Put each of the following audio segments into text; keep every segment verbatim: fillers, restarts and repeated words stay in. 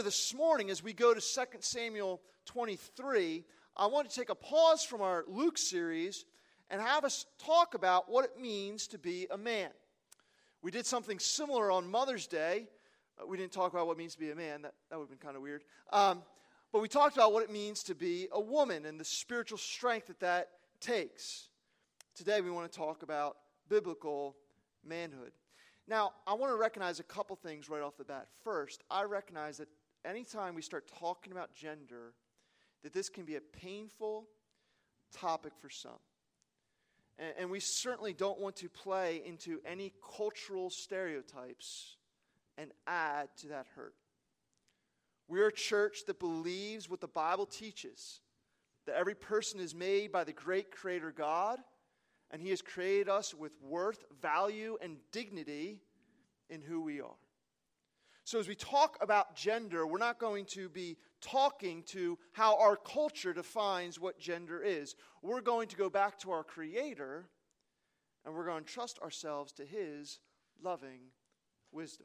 This morning, as we go to Second Samuel twenty-three, I want to take a pause from our Luke series and have us talk about what it means to be a man. We did something similar on Mother's Day. Uh, we didn't talk about what it means to be a man. That, that would have been kind of weird. Um, but we talked about what it means to be a woman and the spiritual strength that that takes. Today, we want to talk about biblical manhood. Now, I want to recognize a couple things right off the bat. First, I recognize that anytime we start talking about gender, that this can be a painful topic for some. And, and we certainly don't want to play into any cultural stereotypes and add to that hurt. We're a church that believes what the Bible teaches, that every person is made by the great Creator God, and He has created us with worth, value, and dignity in who we are. So as we talk about gender, we're not going to be talking to how our culture defines what gender is. We're going to go back to our Creator, and we're going to trust ourselves to His loving wisdom.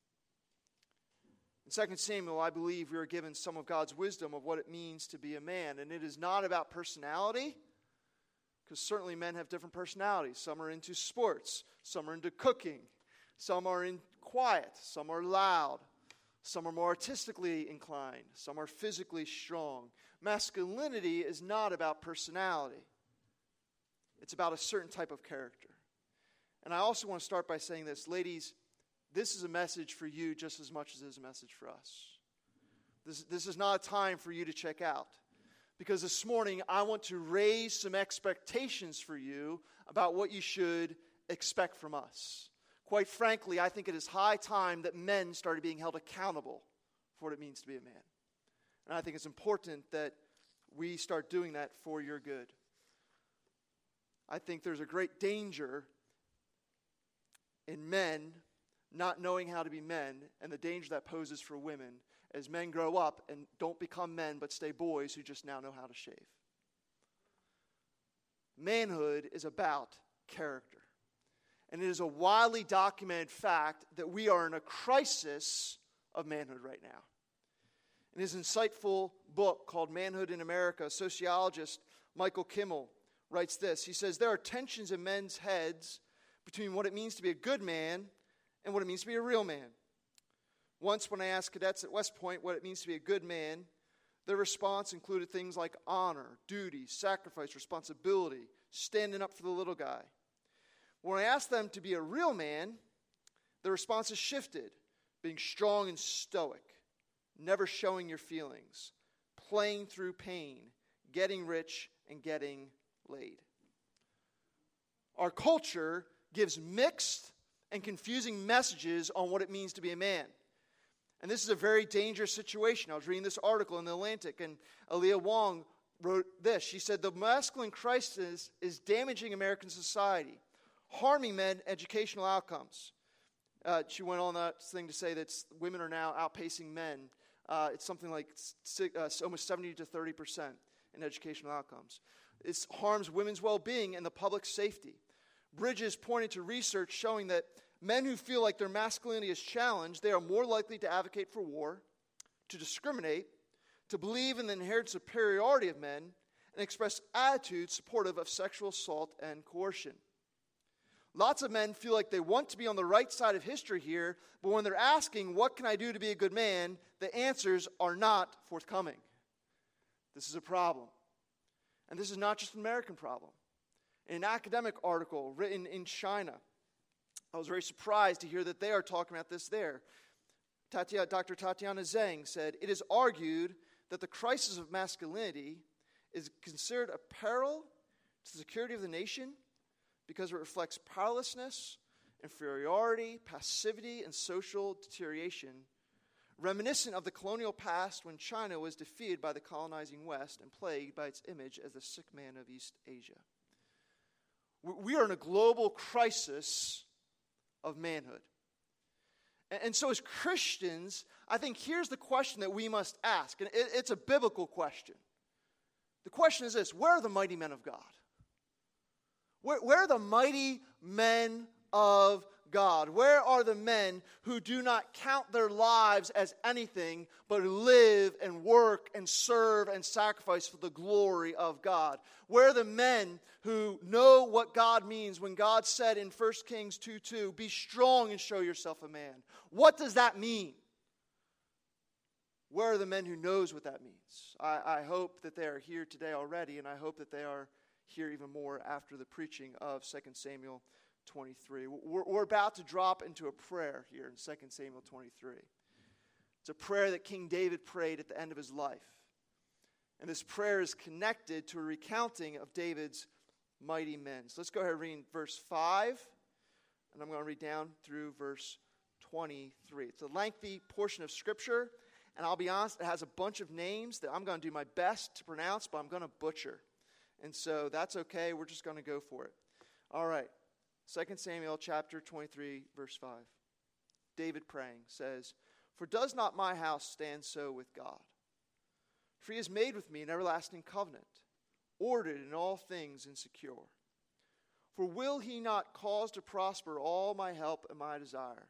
In Second Samuel, I believe we are given some of God's wisdom of what it means to be a man. And it is not about personality, because certainly men have different personalities. Some are into sports, some are into cooking, some are in quiet, some are loud, some are more artistically inclined, some are physically strong. Masculinity is not about personality. It's about a certain type of character. And I also want to start by saying this, ladies, this is a message for you just as much as it is a message for us. This, this is not a time for you to check out. Because this morning, I want to raise some expectations for you about what you should expect from us. Quite frankly, I think it is high time that men started being held accountable for what it means to be a man. And I think it's important that we start doing that for your good. I think there's a great danger in men not knowing how to be men, and the danger that poses for women as men grow up and don't become men but stay boys who just now know how to shave. Manhood is about character. And it is a widely documented fact that we are in a crisis of manhood right now. In his insightful book called Manhood in America, sociologist Michael Kimmel writes this. He says, there are tensions in men's heads between what it means to be a good man and what it means to be a real man. Once when I asked cadets at West Point what it means to be a good man, their response included things like honor, duty, sacrifice, responsibility, standing up for the little guy. When I asked them to be a real man, their responses shifted, being strong and stoic, never showing your feelings, playing through pain, getting rich, and getting laid. Our culture gives mixed and confusing messages on what it means to be a man. And this is a very dangerous situation. I was reading this article in The Atlantic, and Aaliyah Wong wrote this. She said, the masculine crisis is damaging American society, harming men educational outcomes. Uh, she went on that thing to say that women are now outpacing men. Uh, it's something like six, uh, almost seventy to thirty percent in educational outcomes. It harms women's well-being and the public safety. Bridges pointed to research showing that men who feel like their masculinity is challenged, they are more likely to advocate for war, to discriminate, to believe in the inherent superiority of men, and express attitudes supportive of sexual assault and coercion. Lots of men feel like they want to be on the right side of history here, but when they're asking, what can I do to be a good man, the answers are not forthcoming. This is a problem. And this is not just an American problem. In an academic article written in China, I was very surprised to hear that they are talking about this there. Tatiana, Doctor Tatiana Zhang said, it is argued that the crisis of masculinity is considered a peril to the security of the nation because it reflects powerlessness, inferiority, passivity, and social deterioration, reminiscent of the colonial past when China was defeated by the colonizing West and plagued by its image as the sick man of East Asia. We are in a global crisis of manhood. And so as Christians, I think here's the question that we must ask, and it's a biblical question. The question is this: where are the mighty men of God? Where, where are the mighty men of God? Where are the men who do not count their lives as anything, but who live and work and serve and sacrifice for the glory of God? Where are the men who know what God means when God said in First Kings two two, be strong and show yourself a man? What does that mean? Where are the men who knows what that means? I, I hope that they are here today already, and I hope that they are here even more after the preaching of Second Samuel twenty-three. We're, we're about to drop into a prayer here in Second Samuel twenty-three. It's a prayer that King David prayed at the end of his life. And this prayer is connected to a recounting of David's mighty men. So let's go ahead and read verse five, and I'm going to read down through verse twenty-three. It's a lengthy portion of Scripture, and I'll be honest, it has a bunch of names that I'm going to do my best to pronounce, but I'm going to butcher. And so that's okay. We're just going to go for it. All right. Second Samuel chapter twenty-three, verse five. David praying says, for does not my house stand so with God? For he has made with me an everlasting covenant, ordered in all things and secure. For will he not cause to prosper all my help and my desire?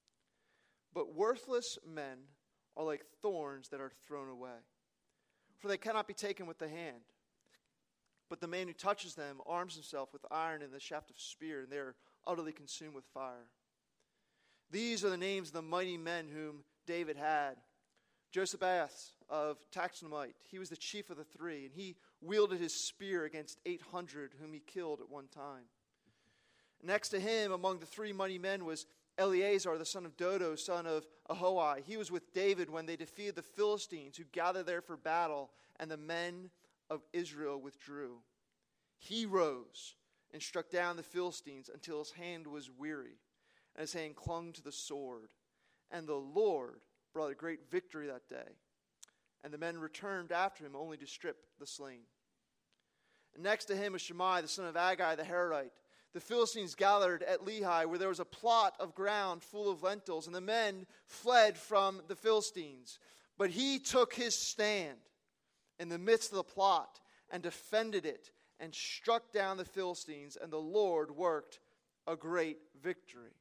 But worthless men are like thorns that are thrown away, for they cannot be taken with the hand. But the man who touches them arms himself with iron and the shaft of spear, and they are utterly consumed with fire. These are the names of the mighty men whom David had. Josaphat of Taxonite, he was the chief of the three, and he wielded his spear against eight hundred whom he killed at one time. Next to him among the three mighty men was Eleazar, the son of Dodo, son of Ahoai. He was with David when they defeated the Philistines who gathered there for battle, and the men of Israel withdrew. He rose and struck down the Philistines until his hand was weary, and his hand clung to the sword. And the Lord brought a great victory that day. And the men returned after him only to strip the slain. And next to him was Shimei, the son of Aggai the Hararite. The Philistines gathered at Lehi, where there was a plot of ground full of lentils, and the men fled from the Philistines. But he took his stand in the midst of the plot and defended it and struck down the Philistines, and the Lord worked a great victory.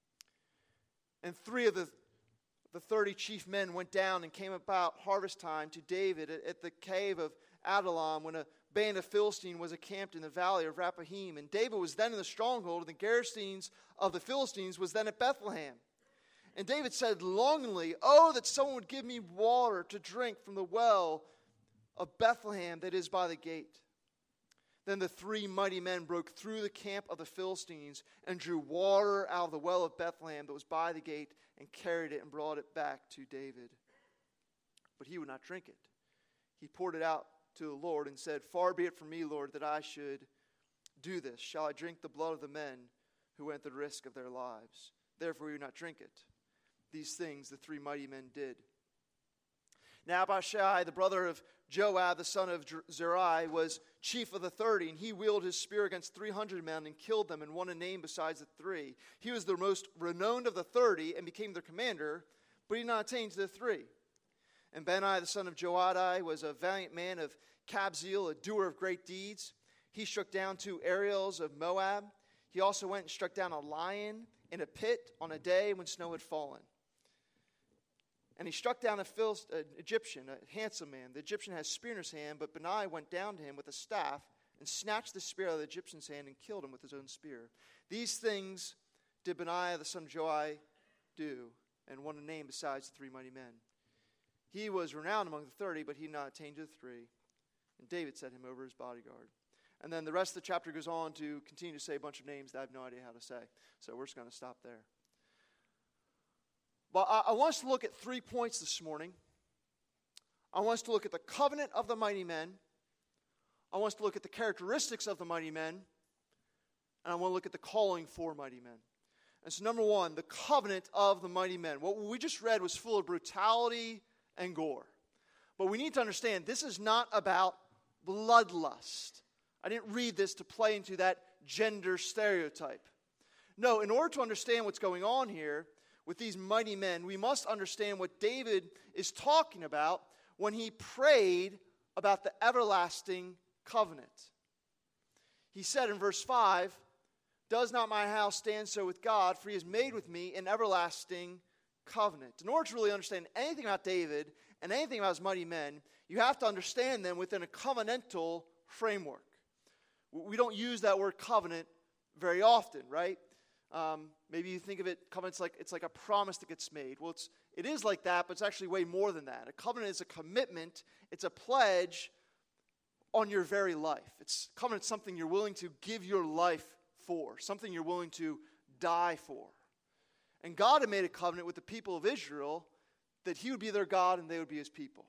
And three of the, the thirty chief men went down and came about harvest time to David at, at the cave of Adullam, when a band of Philistines was encamped in the valley of Rephaim. And David was then in the stronghold, and the garrisons of the Philistines was then at Bethlehem. And David said longingly, oh, that someone would give me water to drink from the well of Bethlehem that is by the gate. Then the three mighty men broke through the camp of the Philistines and drew water out of the well of Bethlehem that was by the gate and carried it and brought it back to David. But he would not drink it. He poured it out to the Lord and said, far be it from me, Lord, that I should do this. Shall I drink the blood of the men who went the risk of their lives? Therefore he would not drink it. These things the three mighty men did. Now Abishai, the brother of Joab, the son of Zeruiah, was chief of the thirty, and he wielded his spear against three hundred men and killed them and won a name besides the three. He was the most renowned of the thirty and became their commander, but he did not attain to the three. And Benai, the son of Joadai, was a valiant man of Kabzeel, a doer of great deeds. He struck down two Ariels of Moab. He also went and struck down a lion in a pit on a day when snow had fallen. And he struck down a Philist- an Egyptian, a handsome man. The Egyptian had a spear in his hand, but Benai went down to him with a staff and snatched the spear out of the Egyptian's hand and killed him with his own spear. These things did Benaiah the son of Joai do, and won a name besides the three mighty men. He was renowned among the thirty, but he did not attain to the three. And David set him over his bodyguard. And then the rest of the chapter goes on to continue to say a bunch of names that I have no idea how to say. So we're just going to stop there. But I, I want us to look at three points this morning. I want us to look at the covenant of the mighty men. I want us to look at the characteristics of the mighty men. And I want to look at the calling for mighty men. And so number one, the covenant of the mighty men. What we just read was full of brutality and gore. But we need to understand this is not about bloodlust. I didn't read this to play into that gender stereotype. No, in order to understand what's going on here with these mighty men, we must understand what David is talking about when he prayed about the everlasting covenant. He said in verse five, does not my house stand so with God? For he has made with me an everlasting covenant. In order to really understand anything about David and anything about his mighty men, you have to understand them within a covenantal framework. We don't use that word covenant very often, right? Um, maybe you think of it, covenant's like, it's like a promise that gets made. Well, it's, it is like that, but it's actually way more than that. A covenant is a commitment. It's a pledge on your very life. It's covenant, something you're willing to give your life for, something you're willing to die for. And God had made a covenant with the people of Israel that he would be their God and they would be his people.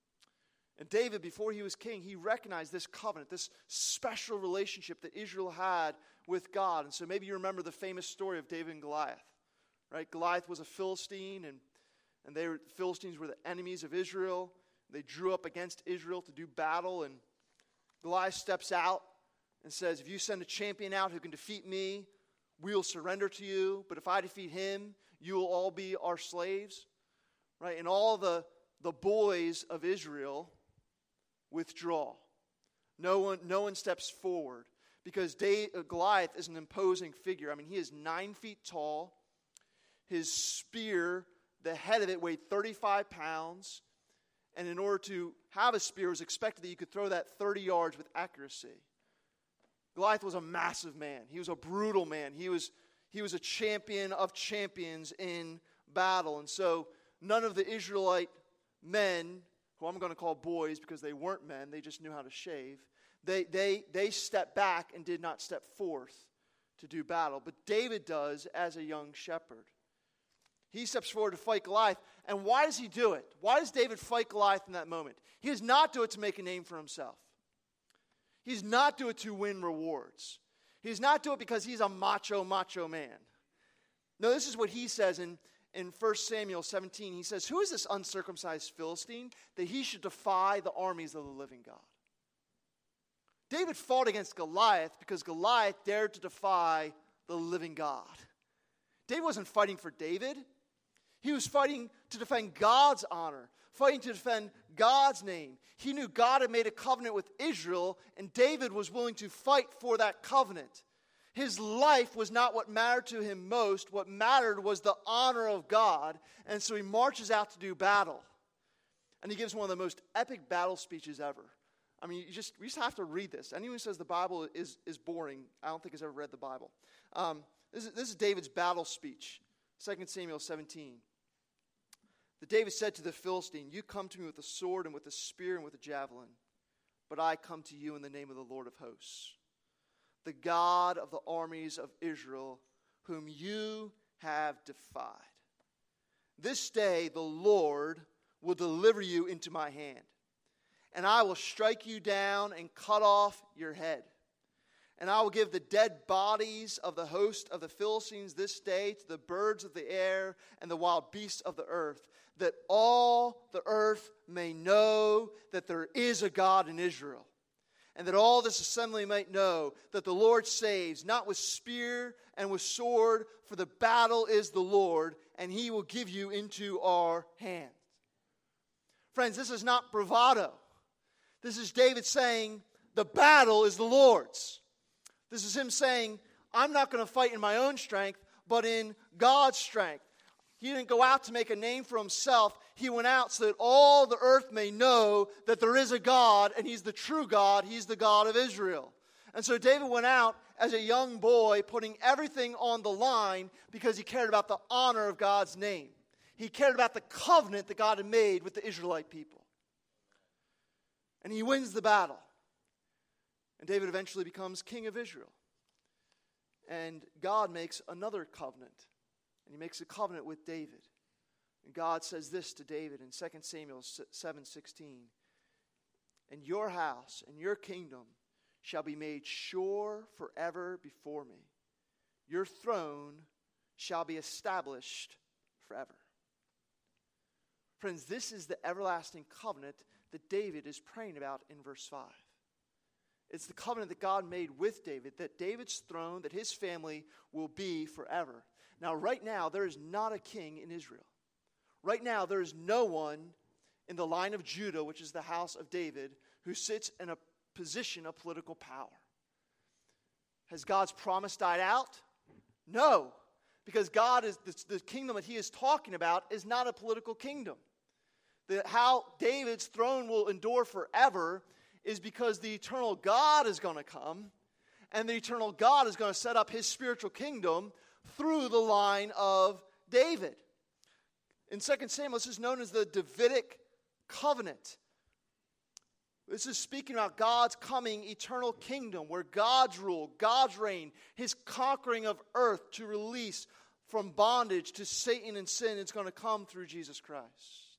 And David, before he was king, he recognized this covenant, this special relationship that Israel had with God. And so maybe you remember the famous story of David and Goliath, right? Goliath was a Philistine, and, and they were, the Philistines were the enemies of Israel. They drew up against Israel to do battle, and Goliath steps out and says, if you send a champion out who can defeat me, we'll surrender to you. But if I defeat him, you will all be our slaves, right? And all the, the boys of Israel withdraw. No one, no one steps forward. Because Goliath is an imposing figure. I mean, he is nine feet tall. His spear, the head of it, weighed thirty-five pounds. And in order to have a spear, it was expected that you could throw that thirty yards with accuracy. Goliath was a massive man. He was a brutal man. He was, he was a champion of champions in battle. And so none of the Israelite men, who I'm going to call boys because they weren't men, they just knew how to shave, They, they, they stepped back and did not step forth to do battle. But David does as a young shepherd. He steps forward to fight Goliath. And why does he do it? Why does David fight Goliath in that moment? He does not do it to make a name for himself. He does not do it to win rewards. He does not do it because he's a macho, macho man. No, this is what he says in, in First Samuel seventeen. He says, who is this uncircumcised Philistine that he should defy the armies of the living God? David fought against Goliath because Goliath dared to defy the living God. David wasn't fighting for David. He was fighting to defend God's honor, fighting to defend God's name. He knew God had made a covenant with Israel, and David was willing to fight for that covenant. His life was not what mattered to him most. What mattered was the honor of God, and so he marches out to do battle. And he gives one of the most epic battle speeches ever. I mean, you just we just have to read this. Anyone who says the Bible is, is boring, I don't think has ever read the Bible. Um, this, is, this is David's battle speech, Second Samuel seventeen. That David said to the Philistine, you come to me with a sword and with a spear and with a javelin, but I come to you in the name of the Lord of hosts, the God of the armies of Israel, whom you have defied. This day the Lord will deliver you into my hand, and I will strike you down and cut off your head. And I will give the dead bodies of the host of the Philistines this day to the birds of the air and the wild beasts of the earth, that all the earth may know that there is a God in Israel, and that all this assembly might know that the Lord saves, not with spear and with sword, for the battle is the Lord, and he will give you into our hands. Friends, this is not bravado. This is David saying, the battle is the Lord's. This is him saying, I'm not going to fight in my own strength, but in God's strength. He didn't go out to make a name for himself. He went out so that all the earth may know that there is a God, and he's the true God. He's the God of Israel. And so David went out as a young boy, putting everything on the line because he cared about the honor of God's name. He cared about the covenant that God had made with the Israelite people. And he wins the battle. And David eventually becomes king of Israel. And God makes another covenant. And he makes a covenant with David. And God says this to David in Second Samuel seven sixteen. And your house and your kingdom shall be made sure forever before me. Your throne shall be established forever. Friends, this is the everlasting covenant that David is praying about in verse five. It's the covenant that God made with David, that David's throne, that his family will be forever. Now, right now, there is not a king in Israel. Right now, there is no one in the line of Judah, which is the house of David, who sits in a position of political power. Has God's promise died out? No, because God is the, the kingdom that he is talking about is not a political kingdom. The, how David's throne will endure forever is because the eternal God is going to come, and the eternal God is going to set up his spiritual kingdom through the line of David. In Second Samuel, this is known as the Davidic covenant. This is speaking about God's coming eternal kingdom, where God's rule, God's reign, his conquering of earth to release from bondage to Satan and sin is going to come through Jesus Christ.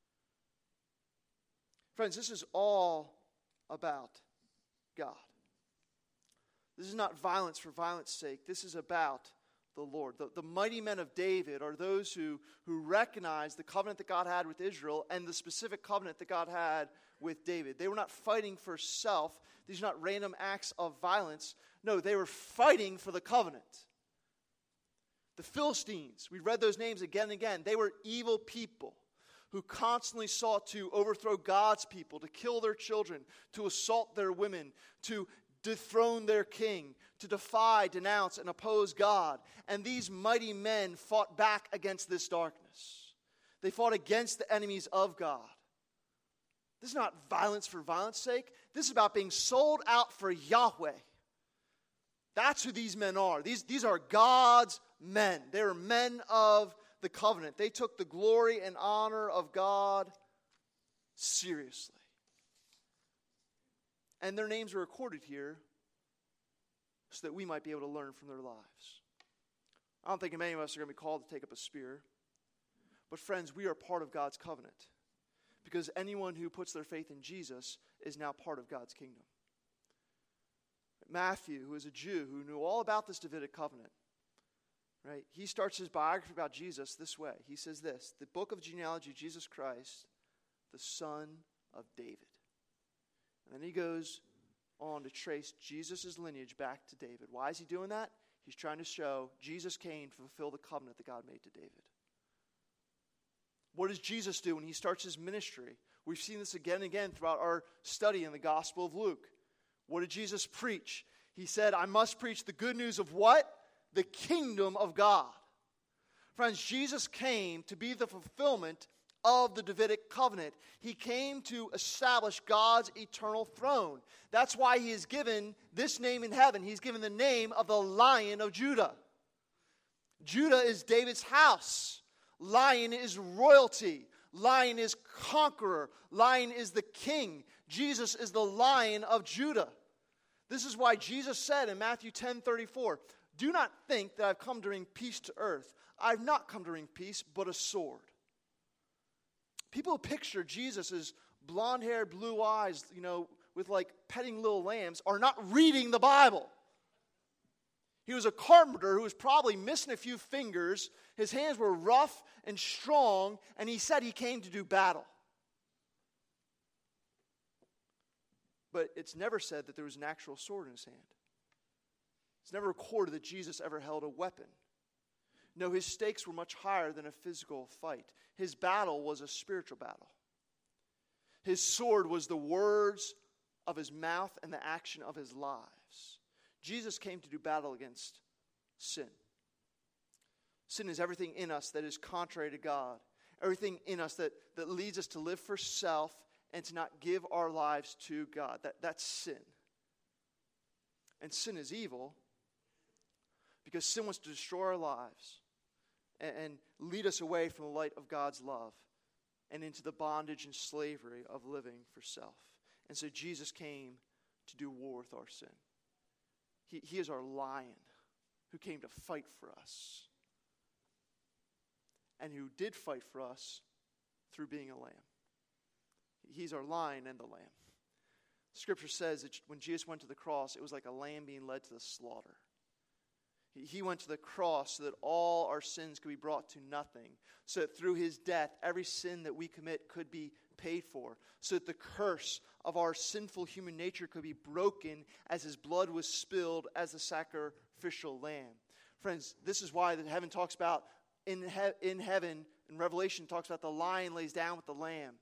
Friends, this is all about God. This is not violence for violence sake. This is about the Lord. The, the mighty men of David are those who, who recognize the covenant that God had with Israel and the specific covenant that God had with David. They were not fighting for self. These are not random acts of violence. No, they were fighting for the covenant. The Philistines, we read those names again and again. They were evil people who constantly sought to overthrow God's people, to kill their children, to assault their women, to dethrone their king, to defy, denounce, and oppose God. And these mighty men fought back against this darkness. They fought against the enemies of God. This is not violence for violence sake. This is about being sold out for Yahweh. That's who these men are. These, these are God's men. They are men of the covenant. They took the glory and honor of God seriously. And their names are recorded here so that we might be able to learn from their lives. I don't think many of us are going to be called to take up a spear. But friends, we are part of God's covenant. Because anyone who puts their faith in Jesus is now part of God's kingdom. Matthew, who is a Jew who knew all about this Davidic covenant, right? He starts his biography about Jesus this way. He says this, the book of genealogy of Jesus Christ, the son of David. And then he goes on to trace Jesus' lineage back to David. Why is he doing that? He's trying to show Jesus came to fulfill the covenant that God made to David. What does Jesus do when he starts his ministry? We've seen this again and again throughout our study in the Gospel of Luke. What did Jesus preach? He said, I must preach the good news of what? The kingdom of God. Friends, Jesus came to be the fulfillment of the Davidic covenant. He came to establish God's eternal throne. That's why he is given this name in heaven. He's given the name of the Lion of Judah. Judah is David's house. Lion is royalty. Lion is conqueror. Lion is the king. Jesus is the Lion of Judah. This is why Jesus said in Matthew ten thirty-four, do not think that I've come to bring peace to earth. I've not come to bring peace, but a sword. People picture Jesus as blonde-haired, blue eyes, you know, with like petting little lambs, are not reading the Bible. He was a carpenter who was probably missing a few fingers. His hands were rough and strong, and he said he came to do battle. But it's never said that there was an actual sword in his hand. It's never recorded that Jesus ever held a weapon. No, his stakes were much higher than a physical fight. His battle was a spiritual battle. His sword was the words of his mouth and the action of his lives. Jesus came to do battle against sin. Sin is everything in us that is contrary to God. Everything in us that, that leads us to live for self and to not give our lives to God. That, that's sin. And sin is evil because sin wants to destroy our lives and, and lead us away from the light of God's love and into the bondage and slavery of living for self. And so Jesus came to do war with our sin. He, he is our lion who came to fight for us and who did fight for us through being a lamb. He's our lion and the lamb. Scripture says that when Jesus went to the cross, it was like a lamb being led to the slaughter. He, he went to the cross so that all our sins could be brought to nothing, so that through his death, every sin that we commit could be paid for, so that the curse of our sinful human nature could be broken as his blood was spilled as the sacrificial lamb. Friends, this is why that heaven talks about, in, he- in heaven, in Revelation talks about the lion lays down with the lamb.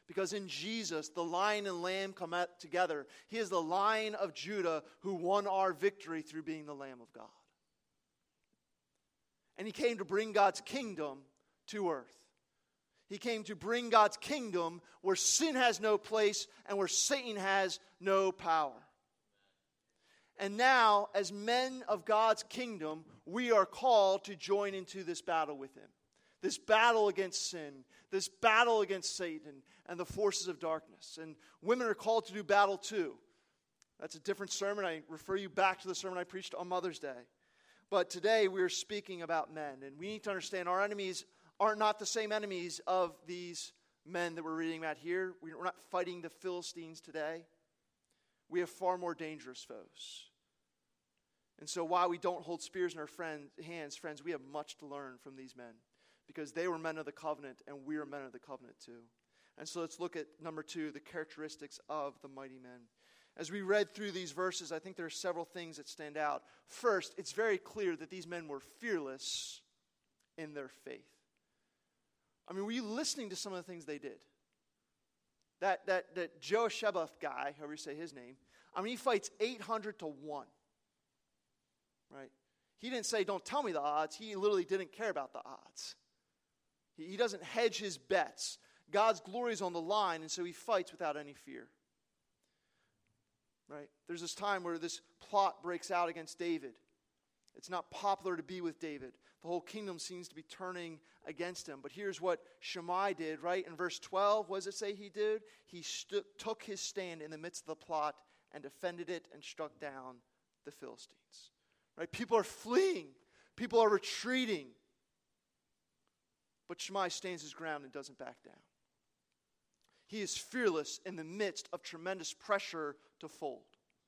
Because in Jesus, the lion and lamb come out together. He is the Lion of Judah who won our victory through being the Lamb of God. And he came to bring God's kingdom to earth. He came to bring God's kingdom where sin has no place and where Satan has no power. And now, as men of God's kingdom, we are called to join into this battle with him. This battle against sin, this battle against Satan and the forces of darkness. And women are called to do battle too. That's a different sermon. I refer you back to the sermon I preached on Mother's Day. But today we are speaking about men. And we need to understand our enemies are not the same enemies of these men that we're reading about here. We're not fighting the Philistines today. We have far more dangerous foes. And so while we don't hold spears in our friend, hands, friends, we have much to learn from these men. Because they were men of the covenant, and we are men of the covenant too. And so let's look at number two, the characteristics of the mighty men. As we read through these verses, I think there are several things that stand out. First, it's very clear that these men were fearless in their faith. I mean, were you listening to some of the things they did? That that that Joashebeth guy, however you say his name, I mean, he fights eight hundred to one. Right? He didn't say, don't tell me the odds. He literally didn't care about the odds. He, he doesn't hedge his bets. God's glory is on the line, and so he fights without any fear. Right? There's this time where this plot breaks out against David. It's not popular to be with David. The whole kingdom seems to be turning against him. But here's what Shimei did, right? In verse twelve, what does it say he did? He stu- took his stand in the midst of the plot and defended it and struck down the Philistines. Right? People are fleeing. People are retreating. But Shimei stands his ground and doesn't back down. He is fearless in the midst of tremendous pressure to fold.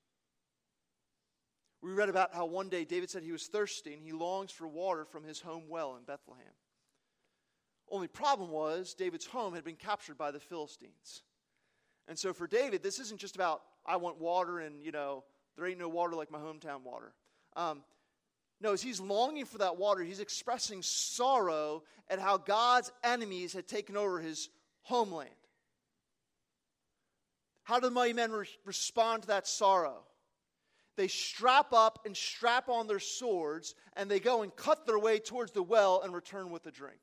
We read about how one day David said he was thirsty and he longs for water from his home well in Bethlehem. Only problem was David's home had been captured by the Philistines. And so for David, this isn't just about, I want water and, you know, there ain't no water like my hometown water. Um, no, as he's longing for that water, he's expressing sorrow at how God's enemies had taken over his homeland. How do the mighty men re- respond to that sorrow? They strap up and strap on their swords, and they go and cut their way towards the well and return with a drink.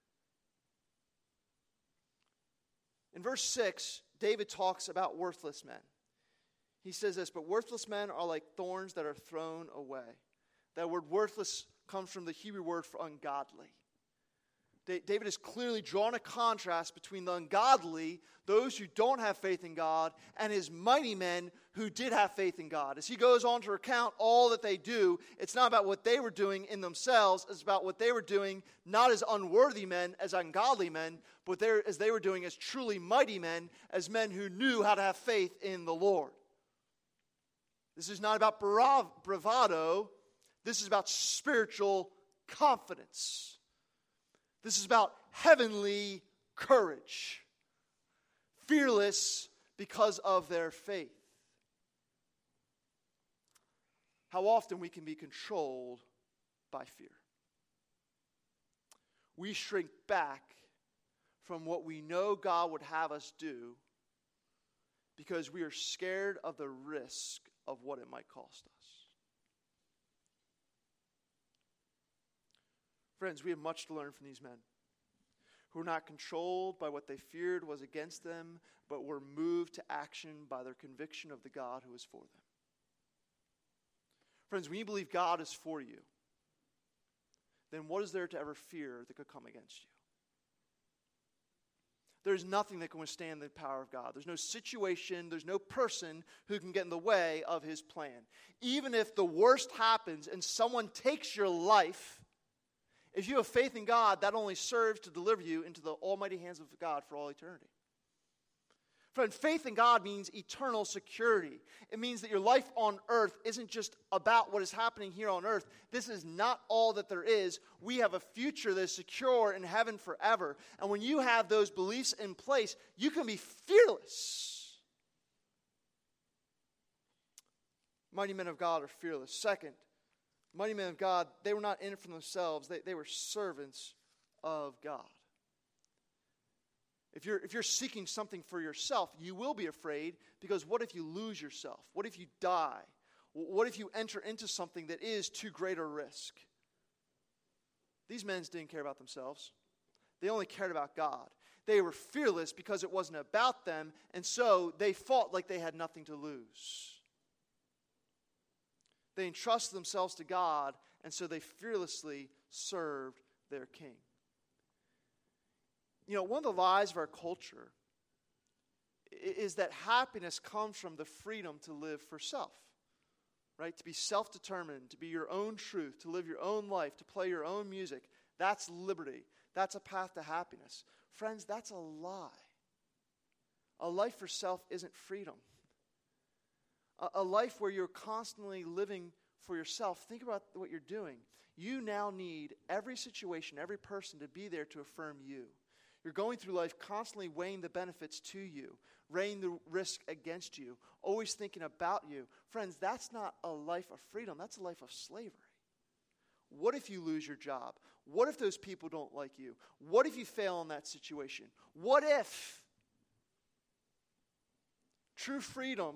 In verse six, David talks about worthless men. He says this, but worthless men are like thorns that are thrown away. That word worthless comes from the Hebrew word for ungodly. David has clearly drawn a contrast between the ungodly, those who don't have faith in God, and his mighty men who did have faith in God. As he goes on to recount all that they do, it's not about what they were doing in themselves, it's about what they were doing not as unworthy men, as ungodly men, but as they were doing as truly mighty men, as men who knew how to have faith in the Lord. This is not about bravado, this is about spiritual confidence. This is about heavenly courage. Fearless because of their faith. How often we can be controlled by fear. We shrink back from what we know God would have us do because we are scared of the risk of what it might cost us. Friends, we have much to learn from these men who were not controlled by what they feared was against them, but were moved to action by their conviction of the God who is for them. Friends, when you believe God is for you, then what is there to ever fear that could come against you? There's nothing that can withstand the power of God. There's no situation, there's no person who can get in the way of his plan. Even if the worst happens and someone takes your life, if you have faith in God, that only serves to deliver you into the almighty hands of God for all eternity. Friend, faith in God means eternal security. It means that your life on earth isn't just about what is happening here on earth. This is not all that there is. We have a future that is secure in heaven forever. And when you have those beliefs in place, you can be fearless. Mighty men of God are fearless. Second, mighty men of God, they were not in it for themselves. They, they were servants of God. If you're, if you're seeking something for yourself, you will be afraid, because what if you lose yourself? What if you die? What if you enter into something that is too great a risk? These men didn't care about themselves. They only cared about God. They were fearless because it wasn't about them, and so they fought like they had nothing to lose. They entrusted themselves to God, and so they fearlessly served their king. You know, one of the lies of our culture is that happiness comes from the freedom to live for self, right? To be self-determined, to be your own truth, to live your own life, to play your own music. That's liberty. That's a path to happiness. Friends, that's a lie. A life for self isn't freedom. A, a life where you're constantly living for yourself, think about what you're doing. You now need every situation, every person to be there to affirm you. You're going through life constantly weighing the benefits to you, weighing the risk against you, always thinking about you. Friends, that's not a life of freedom. That's a life of slavery. What if you lose your job? What if those people don't like you? What if you fail in that situation? What if? True freedom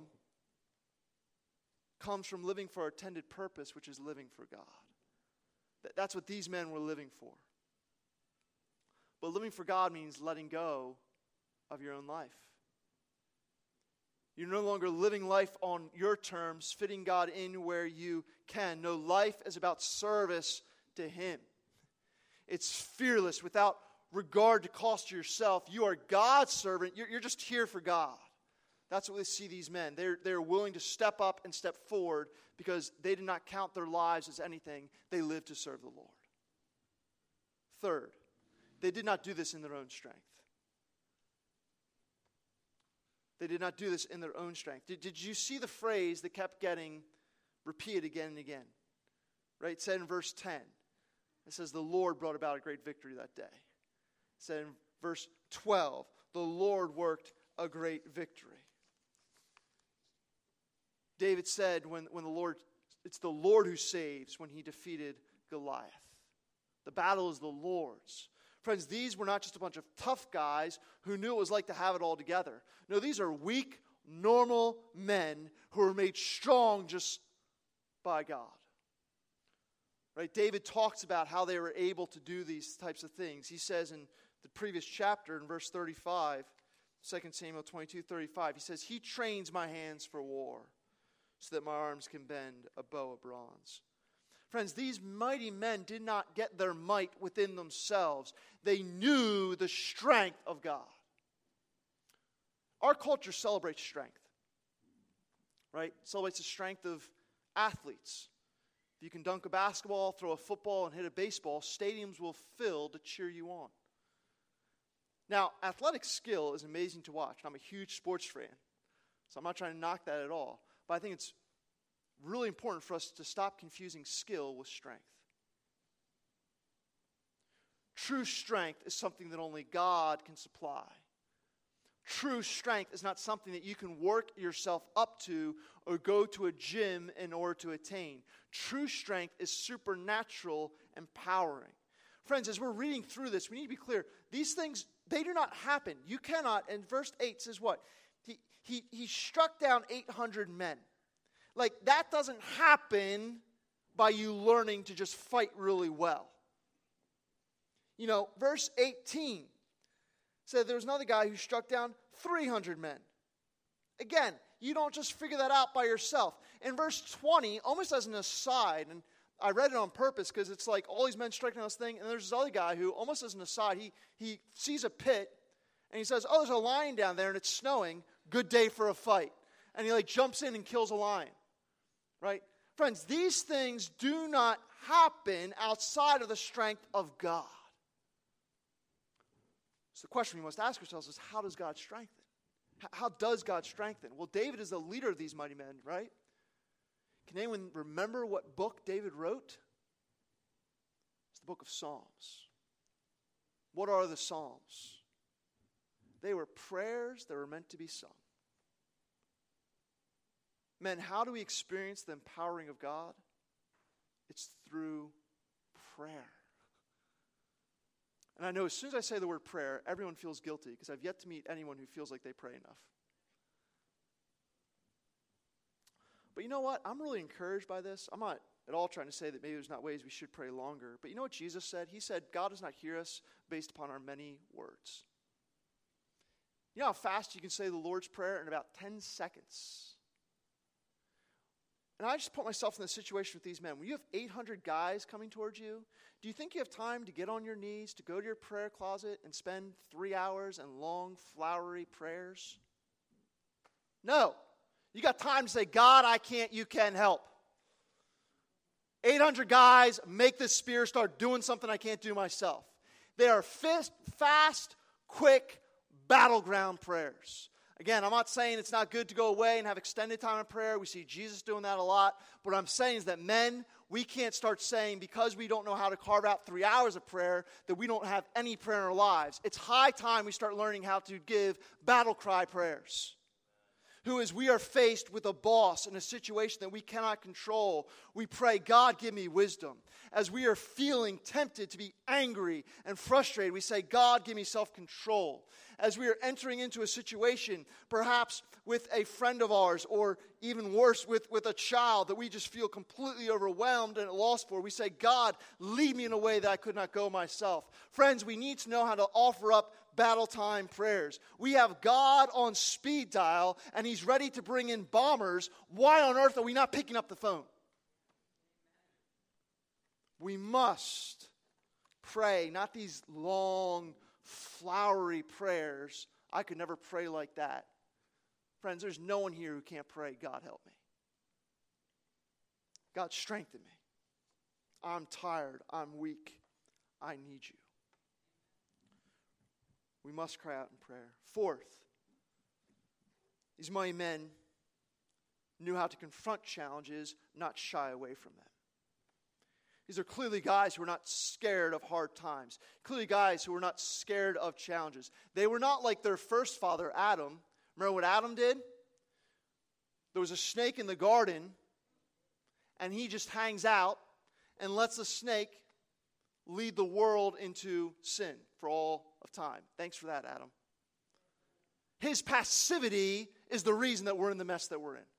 comes from living for our intended purpose, which is living for God. That's what these men were living for. But living for God means letting go of your own life. You're no longer living life on your terms, fitting God in where you can. No, life is about service to Him. It's fearless, without regard to cost to yourself. You are God's servant. You're, you're just here for God. That's what we see these men. They're, they're willing to step up and step forward because they did not count their lives as anything. They lived to serve the Lord. Third, they did not do this in their own strength. They did not do this in their own strength. Did, did you see the phrase that kept getting repeated again and again? Right? It said in verse ten. It says, the Lord brought about a great victory that day. It said in verse twelve, the Lord worked a great victory. David said when, when the Lord, it's the Lord who saves when he defeated Goliath. The battle is the Lord's. Friends, these were not just a bunch of tough guys who knew it was like to have it all together. No, these are weak, normal men who were made strong just by God. Right? David talks about how they were able to do these types of things. He says in the previous chapter, in verse thirty-five, Second Samuel twenty-two, thirty-five, he says, He trains my hands for war so that my arms can bend a bow of bronze. Friends, these mighty men did not get their might within themselves. They knew the strength of God. Our culture celebrates strength, right? Celebrates the strength of athletes. If you can dunk a basketball, throw a football, and hit a baseball, stadiums will fill to cheer you on. Now, athletic skill is amazing to watch. I'm a huge sports fan, so I'm not trying to knock that at all. But I think it's really important for us to stop confusing skill with strength. True strength is something that only God can supply. True strength is not something that you can work yourself up to or go to a gym in order to attain. True strength is supernatural, empowering. Friends, as we're reading through this, we need to be clear. These things, they do not happen. You cannot, and verse eight says what? He, he, he struck down eight hundred men. Like, that doesn't happen by you learning to just fight really well. You know, verse eighteen said there was another guy who struck down three hundred men. Again, you don't just figure that out by yourself. In verse twenty, almost as an aside, and I read it on purpose because it's like all these men striking on this thing, and there's this other guy who, almost as an aside, he, he sees a pit, and he says, oh, there's a lion down there, and it's snowing. Good day for a fight. And he like jumps in and kills a lion. Right? Friends, these things do not happen outside of the strength of God. So the question we must ask ourselves is, how does God strengthen? How does God strengthen? Well, David is the leader of these mighty men, right? Can anyone remember what book David wrote? It's the book of Psalms. What are the Psalms? They were prayers that were meant to be sung. Men, how do we experience the empowering of God? It's through prayer. And I know as soon as I say the word prayer, everyone feels guilty because I've yet to meet anyone who feels like they pray enough. But you know what? I'm really encouraged by this. I'm not at all trying to say that maybe there's not ways we should pray longer. But you know what Jesus said? He said, God does not hear us based upon our many words. You know how fast you can say the Lord's Prayer in about ten seconds? And I just put myself in the situation with these men. When you have eight hundred guys coming towards you, do you think you have time to get on your knees, to go to your prayer closet and spend three hours and long, flowery prayers? No. You got time to say, God, I can't, you can help. eight hundred guys, make this spear start doing something I can't do myself. They are fast, fast, quick, battleground prayers. Again, I'm not saying it's not good to go away and have extended time of prayer. We see Jesus doing that a lot. But what I'm saying is that men, we can't start saying because we don't know how to carve out three hours of prayer that we don't have any prayer in our lives. It's high time we start learning how to give battle cry prayers. Who is we are faced with a boss in a situation that we cannot control, we pray, God, give me wisdom. As we are feeling tempted to be angry and frustrated, we say, God, give me self-control. As we are entering into a situation, perhaps with a friend of ours, or even worse, with, with a child that we just feel completely overwhelmed and at loss for, we say, God, lead me in a way that I could not go myself. Friends, we need to know how to offer up battle time prayers. We have God on speed dial, and He's ready to bring in bombers. Why on earth are we not picking up the phone? We must pray, not these long, flowery prayers. I could never pray like that. Friends, there's no one here who can't pray, God help me. God strengthen me. I'm tired. I'm weak. I need you. We must cry out in prayer. Fourth, these mighty men knew how to confront challenges, not shy away from them. These are clearly guys who were not scared of hard times. Clearly guys who were not scared of challenges. They were not like their first father, Adam. Remember what Adam did? There was a snake in the garden, and he just hangs out and lets the snake lead the world into sin for all of time. Thanks for that, Adam. His passivity is the reason that we're in the mess that we're in.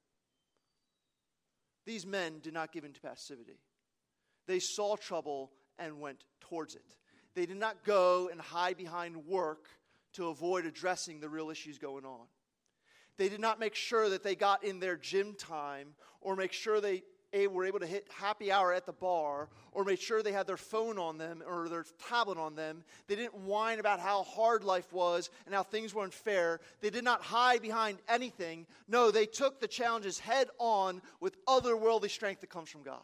These men did not give in to passivity. They saw trouble and went towards it. They did not go and hide behind work to avoid addressing the real issues going on. They did not make sure that they got in their gym time or make sure they were able to hit happy hour at the bar or make sure they had their phone on them or their tablet on them. They didn't whine about how hard life was and how things were unfair. They did not hide behind anything. No, they took the challenges head on with otherworldly strength that comes from God.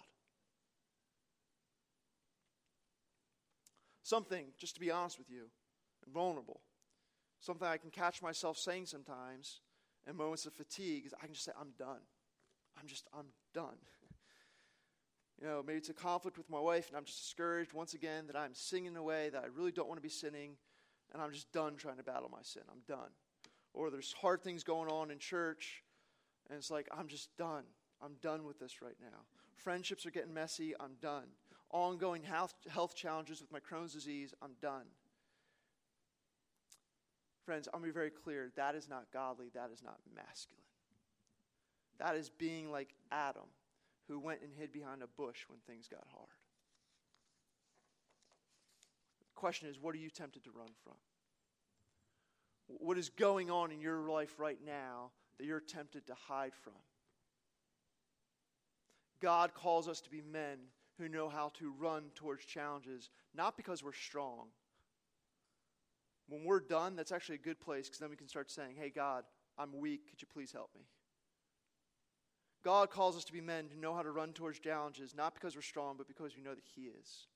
Something, just to be honest with you, and vulnerable, something I can catch myself saying sometimes in moments of fatigue is I can just say, I'm done. I'm just, I'm done. You know, maybe it's a conflict with my wife and I'm just discouraged once again that I'm sinning in a way that I really don't want to be sinning and I'm just done trying to battle my sin. I'm done. Or there's hard things going on in church and it's like, I'm just done. I'm done with this right now. Friendships are getting messy. I'm done. Ongoing health, health challenges with my Crohn's disease. I'm done. Friends, I'm going to be very clear. That is not godly. That is not masculine. That is being like Adam, who went and hid behind a bush when things got hard. The question is, what are you tempted to run from? What is going on in your life right now that you're tempted to hide from? God calls us to be men who know how to run towards challenges, not because we're strong. When we're done, that's actually a good place because then we can start saying, hey, God, I'm weak. Could you please help me? God calls us to be men who know how to run towards challenges, not because we're strong, but because we know that He is.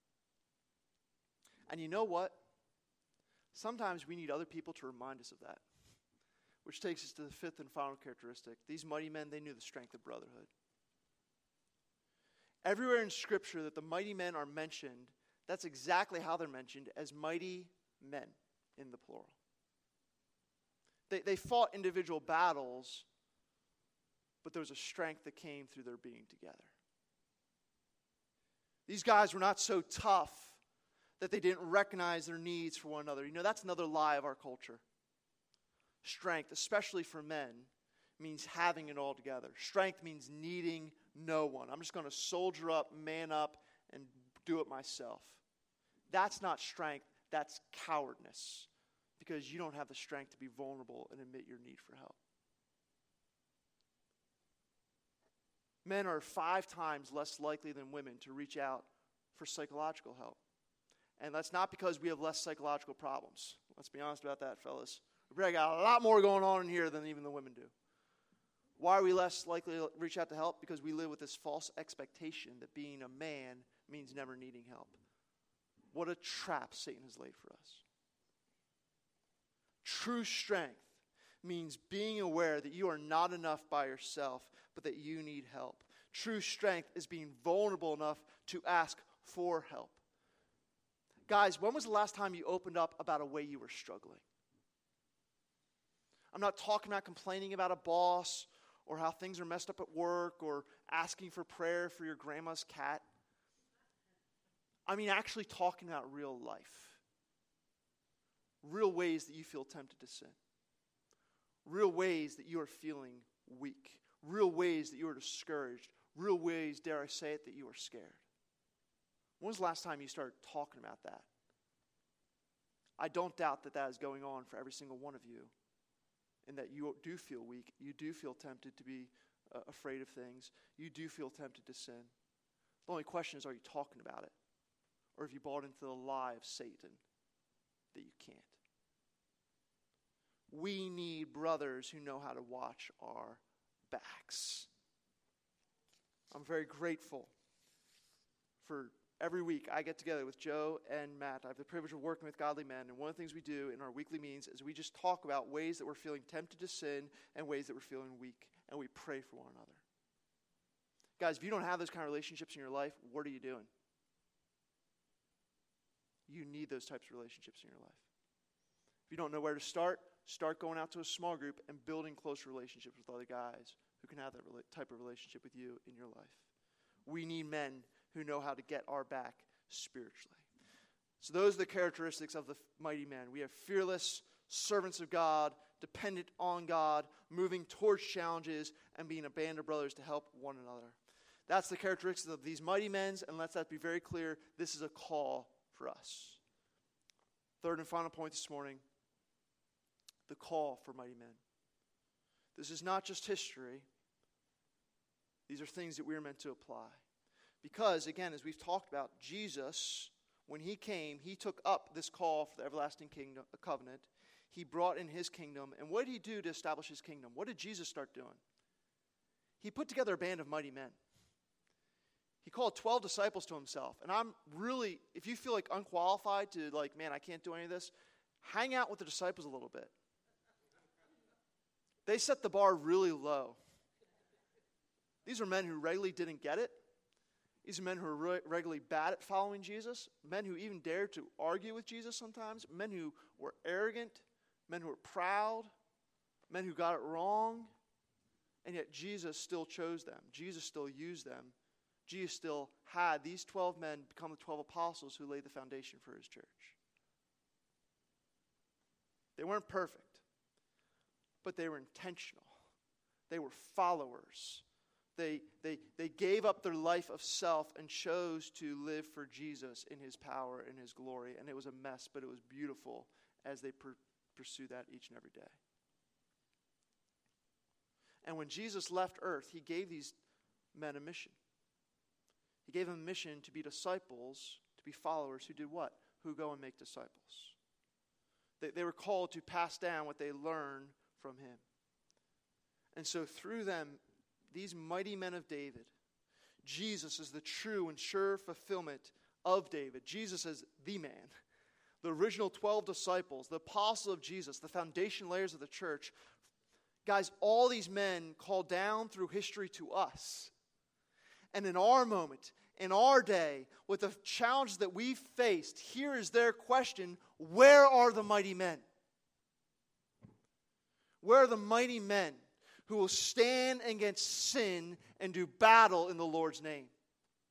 And you know what? Sometimes we need other people to remind us of that, which takes us to the fifth and final characteristic. These mighty men, they knew the strength of brotherhood. Everywhere in Scripture that the mighty men are mentioned, that's exactly how they're mentioned, as mighty men in the plural. They, they fought individual battles, but there was a strength that came through their being together. These guys were not so tough that they didn't recognize their needs for one another. You know, that's another lie of our culture. Strength, especially for men, means having it all together. Strength means needing no one. I'm just going to soldier up, man up, and do it myself. That's not strength. That's cowardness, because you don't have the strength to be vulnerable and admit your need for help. Men are five times less likely than women to reach out for psychological help. And that's not because we have less psychological problems. Let's be honest about that, fellas. We probably got a lot more going on in here than even the women do. Why are we less likely to reach out to help? Because we live with this false expectation that being a man means never needing help. What a trap Satan has laid for us. True strength means being aware that you are not enough by yourself, but that you need help. True strength is being vulnerable enough to ask for help. Guys, when was the last time you opened up about a way you were struggling? I'm not talking about complaining about a boss or how things are messed up at work or asking for prayer for your grandma's cat. I mean actually talking about real life. Real ways that you feel tempted to sin. Real ways that you are feeling weak. Real ways that you are discouraged. Real ways, dare I say it, that you are scared. When was the last time you started talking about that? I don't doubt that that is going on for every single one of you, and that you do feel weak. You do feel tempted to be uh, afraid of things. You do feel tempted to sin. The only question is, are you talking about it? Or have you bought into the lie of Satan that you can't? We need brothers who know how to watch our backs. I'm very grateful for every week I get together with Joe and Matt. I have the privilege of working with godly men, and one of the things we do in our weekly meetings is we just talk about ways that we're feeling tempted to sin and ways that we're feeling weak, and we pray for one another. Guys, if you don't have those kind of relationships in your life, what are you doing? You need those types of relationships in your life. If you don't know where to start, start going out to a small group and building close relationships with other guys who can have that type of relationship with you in your life. We need men who know how to get our back spiritually. So those are the characteristics of the mighty men. We have fearless servants of God, dependent on God, moving towards challenges, and being a band of brothers to help one another. That's the characteristics of these mighty men, and let that be very clear. This is a call for us. Third and final point this morning, the call for mighty men. This is not just history. These are things that we are meant to apply. Because, again, as we've talked about, Jesus, when he came, he took up this call for the everlasting kingdom, a covenant. He brought in his kingdom. And what did he do to establish his kingdom? What did Jesus start doing? He put together a band of mighty men. He called twelve disciples to himself. And I'm really, if you feel like unqualified to like, man, I can't do any of this, hang out with the disciples a little bit. They set the bar really low. These are men who regularly didn't get it. These are men who are re- regularly bad at following Jesus. Men who even dared to argue with Jesus sometimes. Men who were arrogant. Men who were proud. Men who got it wrong. And yet Jesus still chose them. Jesus still used them. Jesus still had these twelve men become the twelve apostles who laid the foundation for his church. They weren't perfect, but they were intentional. They were followers. They, they, they gave up their life of self and chose to live for Jesus in his power and his glory. And it was a mess, but it was beautiful as they per- pursue that each and every day. And when Jesus left earth, he gave these men a mission. He gave them a mission to be disciples, to be followers who did what? Who go and make disciples. They, they were called to pass down what they learned from him. And so through them, these mighty men of David, Jesus is the true and sure fulfillment of David. Jesus is the man. The original twelve disciples, the apostle of Jesus, the foundation layers of the church. Guys, all these men call down through history to us. And in our moment, in our day, with the challenge that we faced, here is their question: where are the mighty men? Where are the mighty men who will stand against sin and do battle in the Lord's name?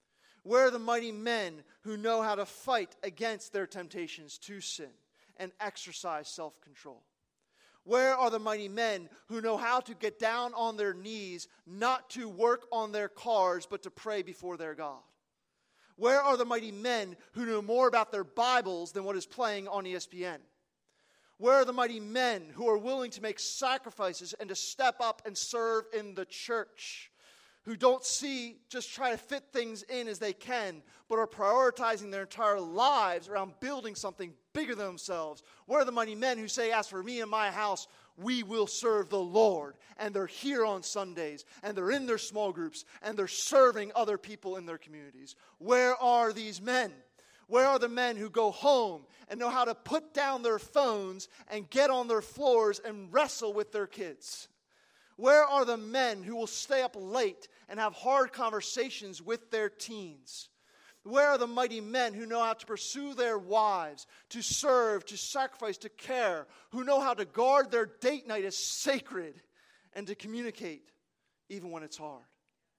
Where are the mighty men who know how to fight against their temptations to sin and exercise self-control? Where are the mighty men who know how to get down on their knees, not to work on their cars, but to pray before their God? Where are the mighty men who know more about their Bibles than what is playing on E S P N? Where are the mighty men who are willing to make sacrifices and to step up and serve in the church? Who don't see, just try to fit things in as they can, but are prioritizing their entire lives around building something bigger than themselves? Where are the mighty men who say, as for me and my house, we will serve the Lord? And they're here on Sundays, and they're in their small groups, and they're serving other people in their communities. Where are these men? Where are the men who go home and know how to put down their phones and get on their floors and wrestle with their kids? Where are the men who will stay up late and have hard conversations with their teens? Where are the mighty men who know how to pursue their wives, to serve, to sacrifice, to care, who know how to guard their date night as sacred and to communicate even when it's hard?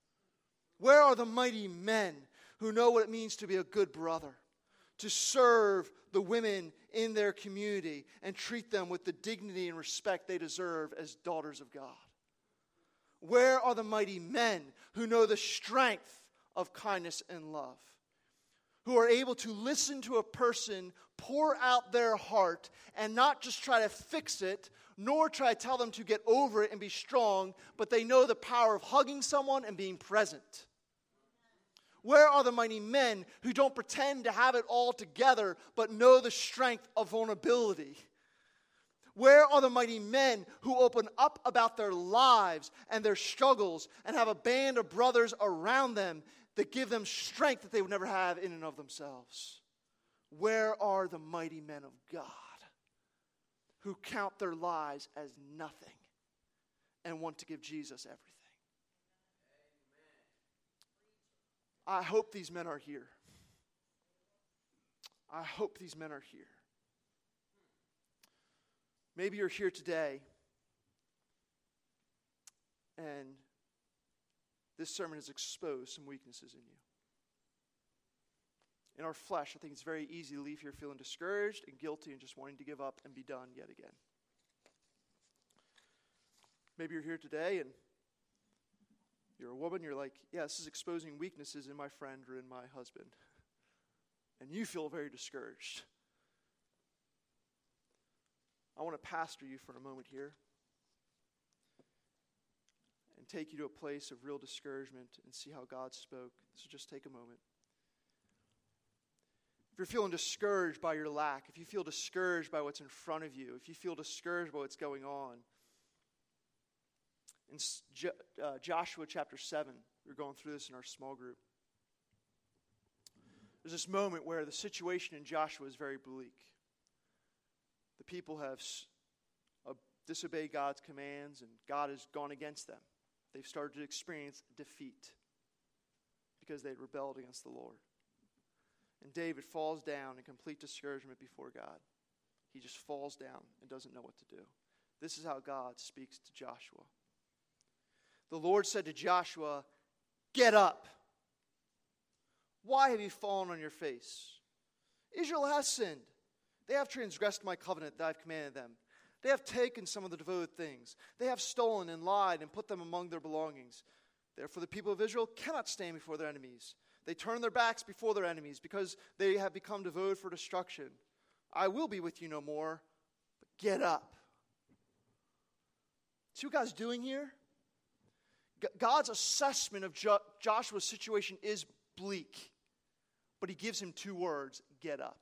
Where are the mighty men who know what it means to be a good brother, to serve the women in their community and treat them with the dignity and respect they deserve as daughters of God? Where are the mighty men who know the strength of kindness and love? Who are able to listen to a person pour out their heart and not just try to fix it, nor try to tell them to get over it and be strong, but they know the power of hugging someone and being present. Where are the mighty men who don't pretend to have it all together, but know the strength of vulnerability? Where are the mighty men who open up about their lives and their struggles and have a band of brothers around them that give them strength that they would never have in and of themselves? Where are the mighty men of God who count their lives as nothing and want to give Jesus everything? I hope these men are here. I hope these men are here. Maybe you're here today and this sermon has exposed some weaknesses in you. In our flesh, I think it's very easy to leave here feeling discouraged and guilty and just wanting to give up and be done yet again. Maybe you're here today and you're a woman, you're like, yeah, this is exposing weaknesses in my friend or in my husband. And you feel very discouraged. I want to pastor you for a moment here and take you to a place of real discouragement and see how God spoke. So just take a moment. If you're feeling discouraged by your lack, if you feel discouraged by what's in front of you, if you feel discouraged by what's going on, in Jo- uh, Joshua chapter seven, we were going through this in our small group. There's this moment where the situation in Joshua is very bleak. The people have uh, disobeyed God's commands, and God has gone against them. They've started to experience defeat because they had rebelled against the Lord. And David falls down in complete discouragement before God. He just falls down and doesn't know what to do. This is how God speaks to Joshua. The Lord said to Joshua, "Get up. Why have you fallen on your face? Israel has sinned. They have transgressed my covenant that I've commanded them. They have taken some of the devoted things. They have stolen and lied and put them among their belongings. Therefore the people of Israel cannot stand before their enemies. They turn their backs before their enemies because they have become devoted for destruction. I will be with you no more, but get up." See what God's doing here? God's assessment of jo- Joshua's situation is bleak, but he gives him two words: get up.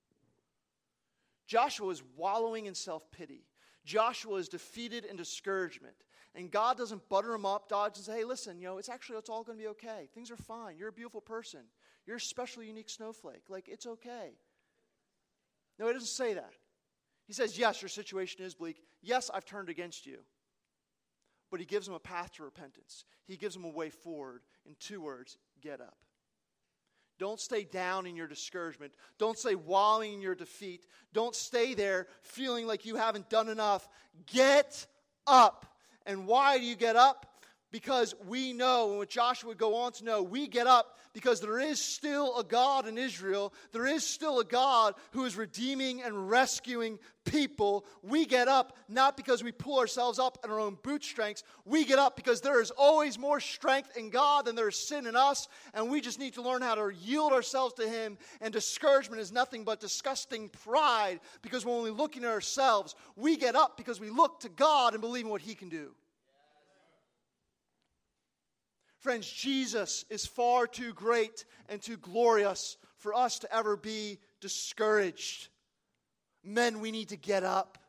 Joshua is wallowing in self-pity. Joshua is defeated in discouragement. And God doesn't butter him up. God doesn't say, hey, listen, you know, it's actually, it's all going to be okay. Things are fine. You're a beautiful person. You're a special, unique snowflake. Like, it's okay. No, he doesn't say that. He says, yes, your situation is bleak. Yes, I've turned against you. But he gives him a path to repentance. He gives him a way forward in two words: get up. Don't stay down in your discouragement. Don't stay wallowing in your defeat. Don't stay there feeling like you haven't done enough. Get up. And why do you get up? because we know, and what Joshua would go on to know, we get up because there is still a God in Israel. There is still a God who is redeeming and rescuing people. We get up not because we pull ourselves up in our own bootstraps. We get up because there is always more strength in God than there is sin in us, and we just need to learn how to yield ourselves to Him. And discouragement is nothing but disgusting pride, because when we're looking at ourselves, we get up because we look to God and believe in what He can do. Friends, Jesus is far too great and too glorious for us to ever be discouraged. Men, we need to get up.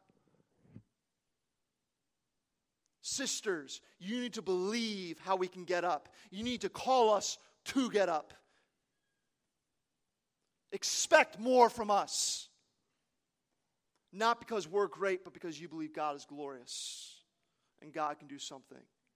Sisters, you need to believe how we can get up. You need to call us to get up. Expect more from us. Not because we're great, but because you believe God is glorious and God can do something.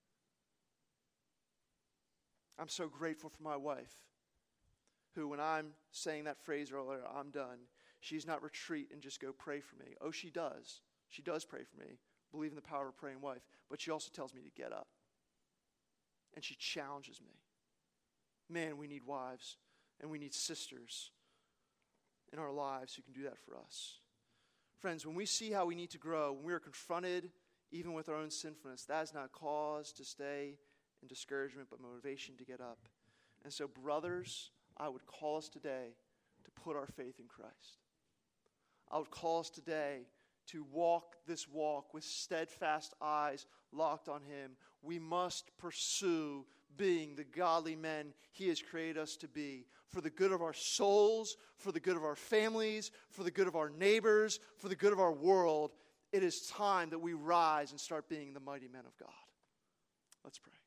I'm so grateful for my wife, who, when I'm saying that phrase earlier, I'm done, she's not retreat and just go pray for me. Oh, she does. She does pray for me. Believe in the power of a praying wife. But she also tells me to get up. And she challenges me. Man, we need wives and we need sisters in our lives who can do that for us. Friends, when we see how we need to grow, when we are confronted even with our own sinfulness, that is not cause to stay in discouragement, but motivation to get up. And so, brothers, I would call us today to put our faith in Christ. I would call us today to walk this walk with steadfast eyes locked on Him. We must pursue being the godly men He has created us to be, for the good of our souls, for the good of our families, for the good of our neighbors, for the good of our world. It is time that we rise and start being the mighty men of God. Let's pray.